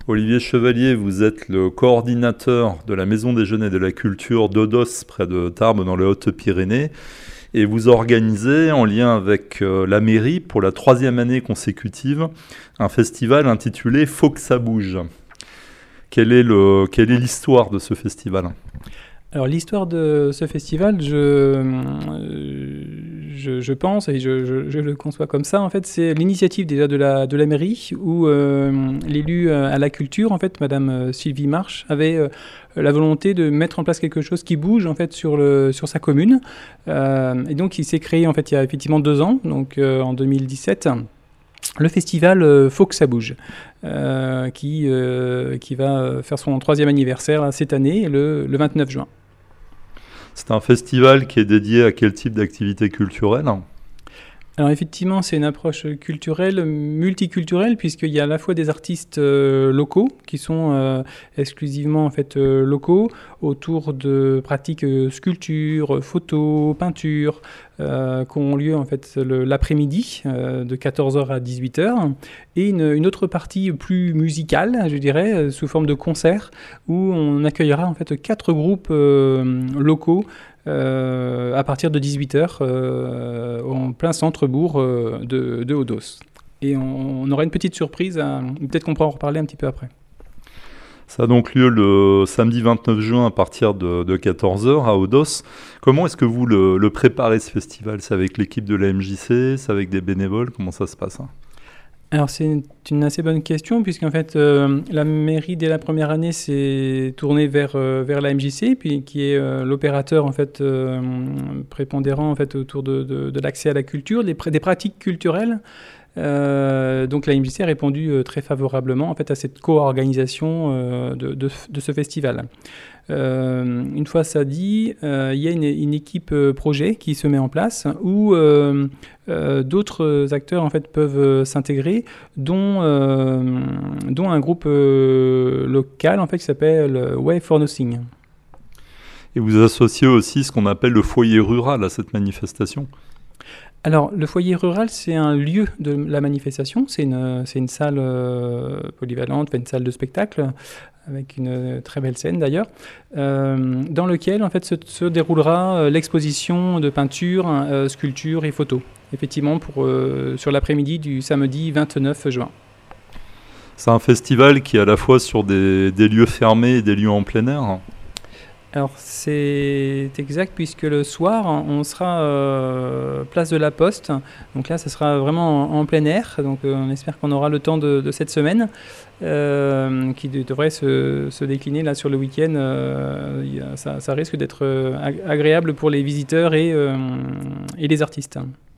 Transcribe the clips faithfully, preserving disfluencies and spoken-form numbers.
Olivier Chevalier, vous êtes le coordinateur de la Maison des Jeunes et de la Culture d'Odos, près de Tarbes, dans les Hautes-Pyrénées. Et vous organisez, en lien avec euh, la mairie, pour la troisième année consécutive, un festival intitulé « Faut que ça bouge ». Quelle est le, quelle est l'histoire de ce festival ? Alors l'histoire de ce festival, je, je, je pense, et je, je, je le conçois comme ça, en fait, c'est l'initiative déjà de la, de la mairie, où euh, l'élu à la culture, en fait, Madame Sylvie Marche, avait euh, la volonté de mettre en place quelque chose qui bouge, en fait, sur, le, sur sa commune. Euh, et donc il s'est créé, en fait, il y a effectivement deux ans, donc euh, en deux mille dix-sept, le festival euh, Faut que ça bouge, euh, qui, euh, qui va faire son troisième anniversaire là, cette année, le, le vingt-neuf juin. C'est un festival qui est dédié à quel type d'activité culturelle ? Alors effectivement, c'est une approche culturelle, multiculturelle, puisqu'il y a à la fois des artistes euh, locaux, qui sont euh, exclusivement en fait, euh, locaux, autour de pratiques euh, sculpture, photo, peinture, euh, qui ont lieu en fait, le, l'après-midi, euh, de quatorze heures à dix-huit heures, et une, une autre partie plus musicale, je dirais, euh, sous forme de concert, où on accueillera en fait, quatre groupes euh, locaux, Euh, à partir de dix-huit heures euh, en plein centre-bourg euh, de, de Odos. Et on, on aura une petite surprise, à, peut-être qu'on pourra en reparler un petit peu après. Ça a donc lieu le samedi vingt-neuf juin à partir de, de quatorze heures à Odos. Comment est-ce que vous le, le préparez ce festival ? C'est avec l'équipe de la M J C ? C'est avec des bénévoles ? Comment ça se passe, hein ? Alors c'est une assez bonne question, puisqu'en fait euh, la mairie dès la première année s'est tournée vers, euh, vers la M J C, puis, qui est euh, l'opérateur en fait, euh, prépondérant en fait, autour de, de, de l'accès à la culture, des, des pratiques culturelles. Euh, donc la M J C a répondu euh, très favorablement en fait, à cette co-organisation euh, de, de, de ce festival. Euh, une fois ça dit, euh, il y a une, une équipe euh, projet qui se met en place où euh, euh, d'autres acteurs en fait, peuvent euh, s'intégrer, dont, euh, dont un groupe euh, local en fait, qui s'appelle Way for Nothing. Et vous associez aussi ce qu'on appelle le foyer rural à cette manifestation ? Alors, le foyer rural, c'est un lieu de la manifestation. C'est une, c'est une salle euh, polyvalente, une salle de spectacle, avec une très belle scène d'ailleurs, euh, dans lequel en fait, se, se déroulera euh, l'exposition de peinture, euh, sculpture et photos, effectivement, pour, euh, sur l'après-midi du samedi vingt-neuf juin. C'est un festival qui est à la fois sur des, des lieux fermés et des lieux en plein air ? Alors c'est exact, puisque le soir on sera euh, place de la Poste, donc là ça sera vraiment en, en plein air, donc euh, on espère qu'on aura le temps de, de cette semaine euh, qui de, devrait se, se décliner là sur le week-end. Euh, a, ça, ça risque d'être agréable pour les visiteurs et, euh, et les artistes.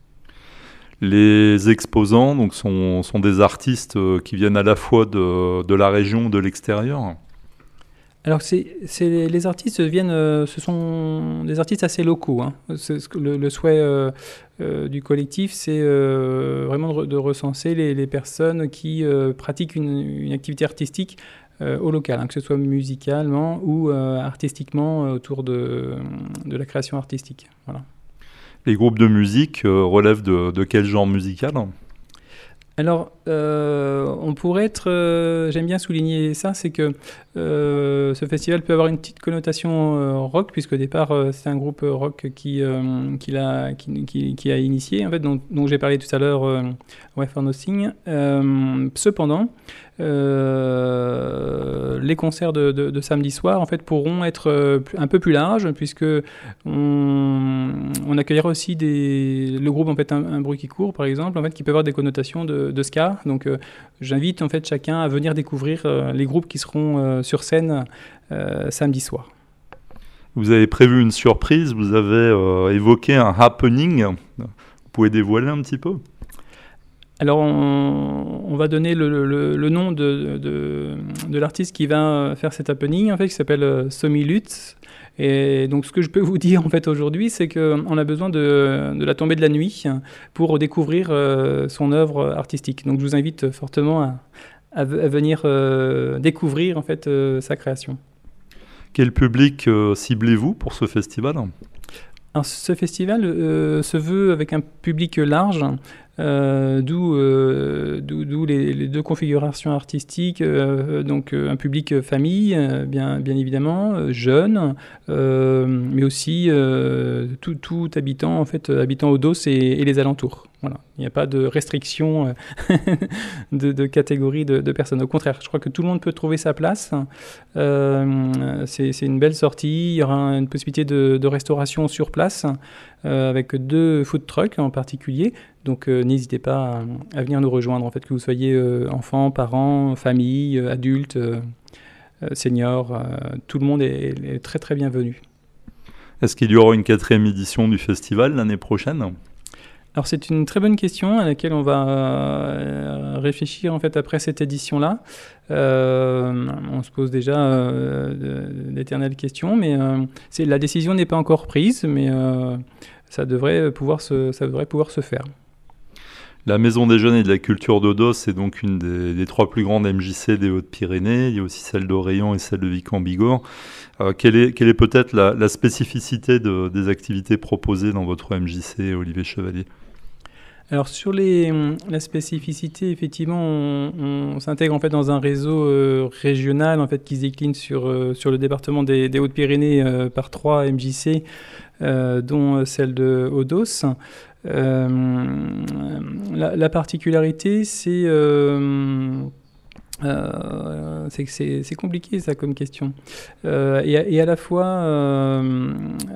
Les exposants donc, sont, sont des artistes qui viennent à la fois de, de la région ou de l'extérieur ? Alors, c'est, c'est, les artistes viennent, euh, ce sont des artistes assez locaux. Hein. C'est, le, le souhait euh, euh, du collectif, c'est euh, vraiment de, de recenser les, les personnes qui euh, pratiquent une, une activité artistique euh, au local, hein, que ce soit musicalement ou euh, artistiquement autour de, de la création artistique. Voilà. Les groupes de musique euh, relèvent de, de quel genre musical ? Alors, euh, on pourrait être, euh, j'aime bien souligner ça, c'est que euh, ce festival peut avoir une petite connotation euh, rock, puisque au départ, euh, c'est un groupe rock qui, euh, qui, l'a, qui, qui, qui a initié, en fait, dont, dont j'ai parlé tout à l'heure, euh, Way for Nothing. Euh, cependant, euh, les concerts de, de, de samedi soir, en fait, pourront être euh, un peu plus larges, puisque on, on accueillera aussi des, le groupe en fait, un, un bruit qui court, par exemple, en fait, qui peut avoir des connotations de, de ska. Donc, euh, j'invite en fait chacun à venir découvrir euh, les groupes qui seront euh, sur scène euh, samedi soir. Vous avez prévu une surprise, vous avez euh, évoqué un happening. Vous pouvez dévoiler un petit peu ? Alors, on, on va donner le, le, le nom de, de, de l'artiste qui va faire cet happening, en fait, qui s'appelle Somi Lutz. Et donc, ce que je peux vous dire en fait aujourd'hui, c'est qu'on a besoin de, de la tombée de la nuit pour découvrir euh, son œuvre artistique. Donc, je vous invite fortement à, à, à venir euh, découvrir en fait euh, sa création. Quel public euh, ciblez-vous pour ce festival ? Alors, ce festival euh, se veut avec un public large, Euh, d'où, euh, d'où, d'où les, les deux configurations artistiques, euh, donc euh, un public euh, famille, euh, bien, bien évidemment, euh, jeune, euh, mais aussi euh, tout, tout habitant, en fait, habitant Odos et, et les alentours. Voilà. Il n'y a pas de restriction euh, de, de catégorie de, de personnes. Au contraire, je crois que tout le monde peut trouver sa place. Euh, c'est, c'est une belle sortie. Il y aura une possibilité de, de restauration sur place, euh, avec deux food trucks en particulier. Donc euh, n'hésitez pas à, à venir nous rejoindre, en fait, que vous soyez euh, enfants, parents, famille, euh, adultes, euh, euh, seniors, euh, tout le monde est, est très très bienvenu. Est-ce qu'il y aura une quatrième édition du festival l'année prochaine ? Alors c'est une très bonne question à laquelle on va euh, réfléchir, en fait, après cette édition-là. Euh, on se pose déjà euh, d'éternelles questions, mais euh, c'est, la décision n'est pas encore prise, mais euh, ça devrait pouvoir se, ça devrait pouvoir se faire. La Maison des Jeunes et de la Culture d'Odos est donc une des, des trois plus grandes M J C des Hautes-Pyrénées. Il y a aussi celle d'Orléans et celle de Vic-en-Bigorre. Euh, quelle est, quelle est peut-être la, la spécificité de, des activités proposées dans votre M J C, Olivier Chevalier ? Alors sur les, la spécificité, effectivement, on, on s'intègre en fait dans un réseau euh, régional, en fait, qui se décline sur, euh, sur le département des, des Hautes-Pyrénées euh, par trois M J C, euh, dont celle de Odos. Euh, la, la particularité, c'est, euh, euh, c'est que c'est, c'est compliqué, ça, comme question. Euh, et, à, et à la fois, euh,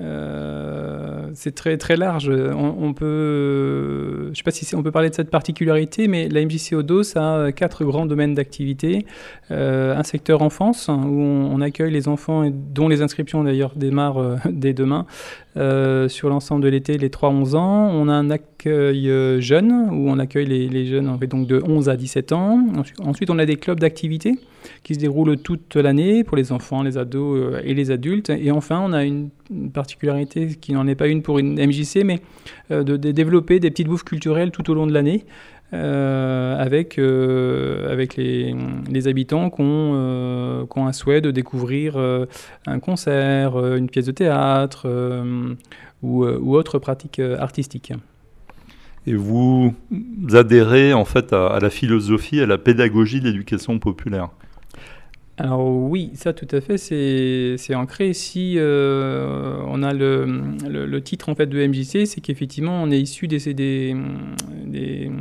euh, c'est très, très large. On, on peut, je ne sais pas si on peut parler de cette particularité, mais la M J C Odos a quatre grands domaines d'activité. Euh, un secteur enfance, où on, on accueille les enfants, et dont les inscriptions d'ailleurs démarrent euh, dès demain, euh, sur l'ensemble de l'été, les trois à onze ans. On a un accueil euh, jeune, où on accueille les, les jeunes, en fait, donc de onze à dix-sept ans. Ensuite, on a des clubs d'activité qui se déroulent toute l'année pour les enfants, les ados euh, et les adultes. Et enfin, on a une, une particularité qui n'en est pas une pour une M J C, mais euh, de, de développer des petites bouffes culturelles tout au long de l'année, euh, avec, euh, avec les, les habitants qui ont, euh, qui ont un souhait de découvrir euh, un concert, euh, une pièce de théâtre euh, ou, euh, ou autre pratique euh, artistique. Et vous adhérez en fait à, à la philosophie, à la pédagogie de l'éducation populaire ? Alors oui, ça tout à fait, c'est, c'est ancré. Si euh, on a le, le, le titre en fait de M J C, c'est qu'effectivement on est issu des, des, des,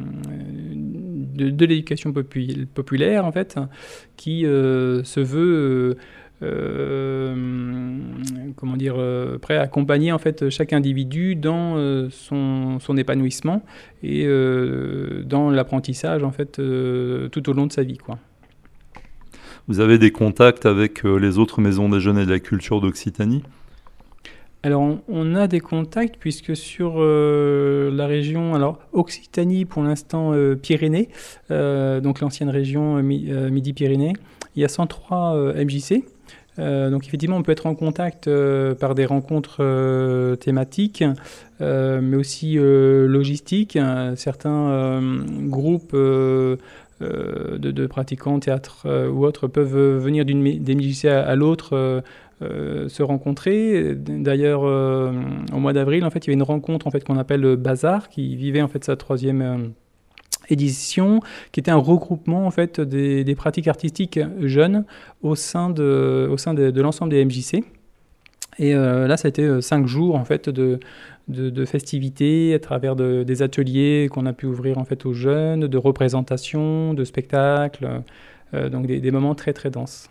de, de l'éducation popu- populaire en fait, qui euh, se veut euh, euh, comment dire euh, prêt à accompagner en fait chaque individu dans euh, son, son épanouissement et euh, dans l'apprentissage en fait euh, tout au long de sa vie, quoi. Vous avez des contacts avec euh, les autres maisons des jeunes et de la culture d'Occitanie ? Alors, on, on a des contacts puisque sur euh, la région, alors Occitanie pour l'instant, euh, Pyrénées, euh, donc l'ancienne région euh, mi, euh, Midi-Pyrénées, il y a cent trois euh, M J C. Euh, donc effectivement, on peut être en contact euh, par des rencontres euh, thématiques, euh, mais aussi euh, logistiques. Hein, certains euh, groupes euh, euh, de, de pratiquants, théâtre euh, ou autres, peuvent venir d'une des M J C à, à l'autre, euh, euh, se rencontrer. D'ailleurs, euh, au mois d'avril, en fait, il y avait une rencontre en fait qu'on appelle le Bazar, qui vivait en fait sa troisième euh, édition, qui était un regroupement en fait des, des pratiques artistiques jeunes au sein de, au sein de, de l'ensemble des M J C. Et euh, là, ça a été cinq jours en fait de, de, de festivités à travers de, des ateliers qu'on a pu ouvrir en fait aux jeunes, de représentations, de spectacles, euh, donc des, des moments très très denses.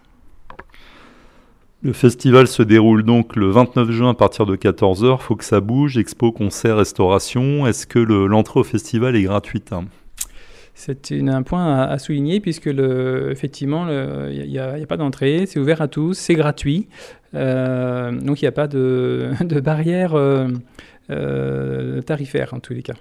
Le festival se déroule donc le vingt-neuf juin à partir de quatorze heures. Il faut que ça bouge, expo, concert, restauration. Est-ce que le, l'entrée au festival est gratuite ? C'est une, un point à, à souligner puisque le, effectivement, il n'y a, a, a pas d'entrée, c'est ouvert à tous, c'est gratuit. Euh, donc il n'y a pas de, de barrière euh, euh, tarifaire en tous les cas.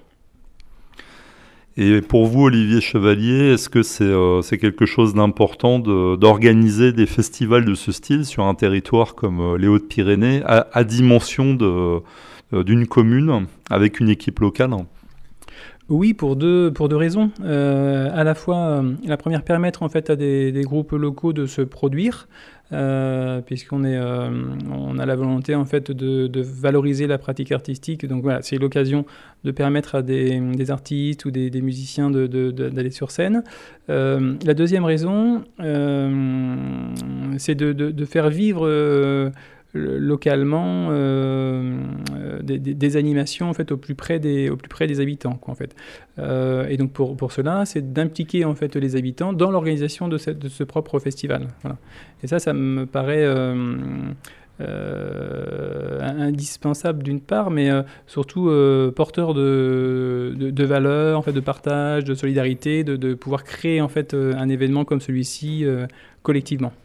Et pour vous, Olivier Chevalier, est-ce que c'est, euh, c'est quelque chose d'important de, d'organiser des festivals de ce style sur un territoire comme euh, les Hautes-Pyrénées à, à dimension de, euh, d'une commune avec une équipe locale ? Oui, pour deux, pour deux raisons. Euh, à la fois, euh, la première, permettre en fait à des, des groupes locaux de se produire, euh, puisqu'on est, euh, on a la volonté en fait de, de valoriser la pratique artistique. Donc voilà, c'est l'occasion de permettre à des, des artistes ou des, des musiciens de, de, de, d'aller sur scène. Euh, la deuxième raison, euh, c'est de, de, de faire vivre euh, localement euh, des, des, des animations en fait au plus près des, au plus près des habitants, quoi, en fait. Euh, et donc pour, pour cela, c'est d'impliquer en fait les habitants dans l'organisation de, cette, de ce propre festival. Voilà. Et ça, ça me paraît euh, euh, indispensable d'une part, mais euh, surtout euh, porteur de, de, de valeurs, en fait, de partage, de solidarité, de, de pouvoir créer en fait un événement comme celui-ci euh, collectivement.